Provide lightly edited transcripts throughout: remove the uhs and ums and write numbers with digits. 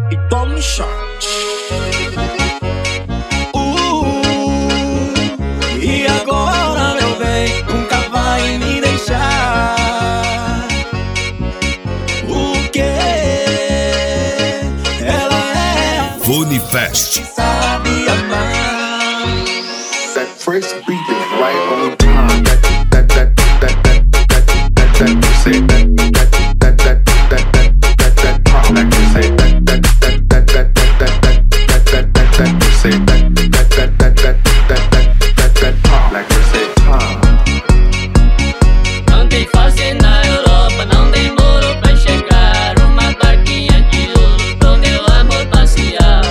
e toma um shot. E agora, meu bem, nunca vai me deixar. O que? Ela é Funifest. Sabe amar. That first beat is right on time. That you say that pop like you say that you say that pop like you say Andei fazendo na Europa, não demorou pra chegar. Uma barquinha de ouro pro meu amor passear.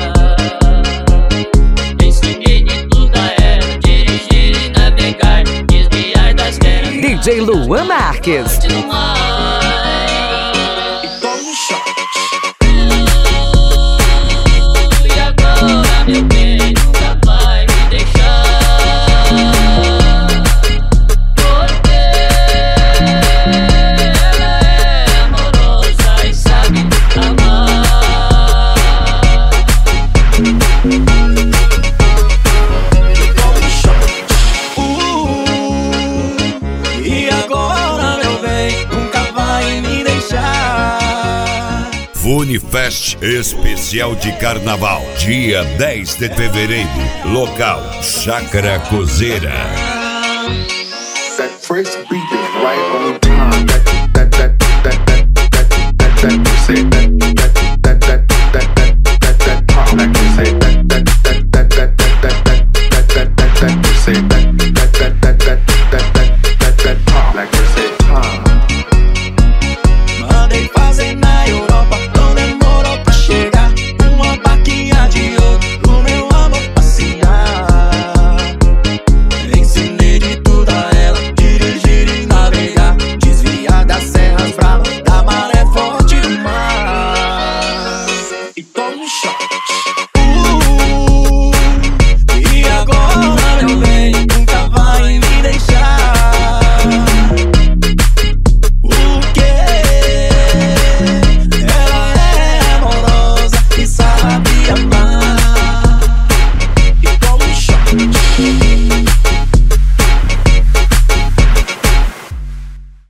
Ensinei de tudo a ela, dirigir e navegar, desviar das guerras. DJ Luan Marques. No mar. E toma um shot. E agora, meu bem, nunca vai me deixar. Porque ela é amorosa e sabe amar. E toma um shot. E agora, meu bem, nunca vai me deixar. Funifest especial de carnaval, dia 10 de fevereiro, local Chácara Cozeira. that first beat is right on time.